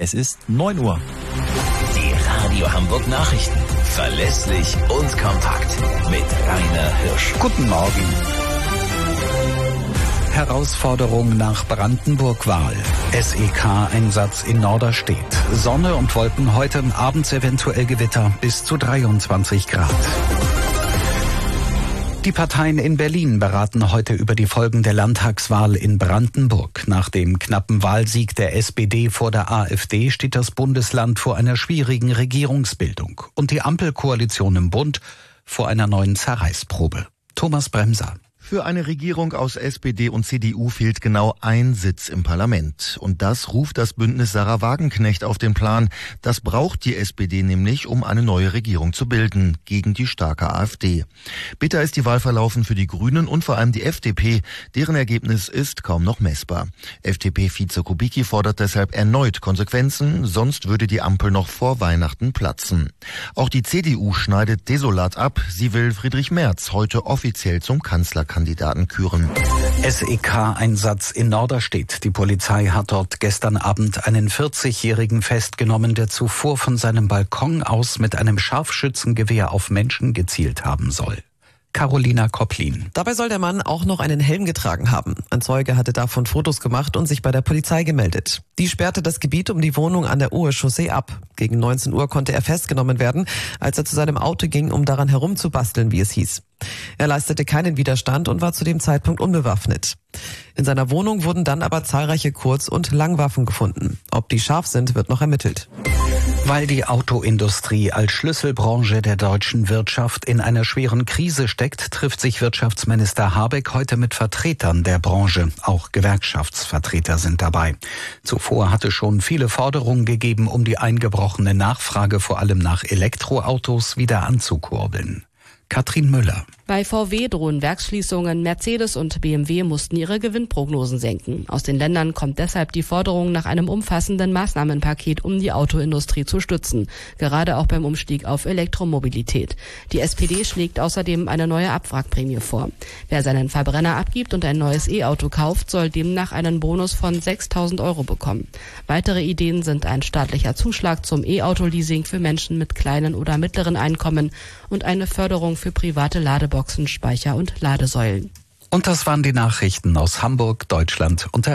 Es ist 9 Uhr. Die Radio Hamburg Nachrichten. Verlässlich und kompakt. Mit Rainer Hirsch. Guten Morgen. Herausforderung nach Brandenburg-Wahl. SEK-Einsatz in Norderstedt. Sonne und Wolken heute, abends eventuell Gewitter bis zu 23 Grad. Die Parteien in Berlin beraten heute über die Folgen der Landtagswahl in Brandenburg. Nach dem knappen Wahlsieg der SPD vor der AfD steht das Bundesland vor einer schwierigen Regierungsbildung und die Ampelkoalition im Bund vor einer neuen Zerreißprobe. Thomas Bremser. Für eine Regierung aus SPD und CDU fehlt genau ein Sitz im Parlament. Und das ruft das Bündnis Sarah Wagenknecht auf den Plan. Das braucht die SPD nämlich, um eine neue Regierung zu bilden, gegen die starke AfD. Bitter ist die Wahl verlaufen für die Grünen und vor allem die FDP. Deren Ergebnis ist kaum noch messbar. FDP-Vize Kubicki fordert deshalb erneut Konsequenzen, sonst würde die Ampel noch vor Weihnachten platzen. Auch die CDU schneidet desolat ab. Sie will Friedrich Merz heute offiziell zum Kanzlerkandidaten küren. SEK-Einsatz in Norderstedt. Die Polizei hat dort gestern Abend einen 40-Jährigen festgenommen, der zuvor von seinem Balkon aus mit einem Scharfschützengewehr auf Menschen gezielt haben soll. Carolina Kopplin. Dabei soll der Mann auch noch einen Helm getragen haben. Ein Zeuge hatte davon Fotos gemacht und sich bei der Polizei gemeldet. Die sperrte das Gebiet um die Wohnung an der Ohe-Chaussee ab. Gegen 19 Uhr konnte er festgenommen werden, als er zu seinem Auto ging, um daran herumzubasteln, wie es hieß. Er leistete keinen Widerstand und war zu dem Zeitpunkt unbewaffnet. In seiner Wohnung wurden dann aber zahlreiche Kurz- und Langwaffen gefunden. Ob die scharf sind, wird noch ermittelt. Weil die Autoindustrie als Schlüsselbranche der deutschen Wirtschaft in einer schweren Krise steckt, trifft sich Wirtschaftsminister Habeck heute mit Vertretern der Branche. Auch Gewerkschaftsvertreter sind dabei. Zuvor hatte schon viele Forderungen gegeben, um die eingebrochene Nachfrage vor allem nach Elektroautos wieder anzukurbeln. Katrin Müller. Bei VW drohen Werksschließungen. Mercedes und BMW mussten ihre Gewinnprognosen senken. Aus den Ländern kommt deshalb die Forderung nach einem umfassenden Maßnahmenpaket, um die Autoindustrie zu stützen. Gerade auch beim Umstieg auf Elektromobilität. Die SPD schlägt außerdem eine neue Abwrackprämie vor. Wer seinen Verbrenner abgibt und ein neues E-Auto kauft, soll demnach einen Bonus von 6.000 € bekommen. Weitere Ideen sind ein staatlicher Zuschlag zum E-Auto-Leasing für Menschen mit kleinen oder mittleren Einkommen und eine Förderung für private Ladeboxen, Speicher und Ladesäulen. Und das waren die Nachrichten aus Hamburg, Deutschland und der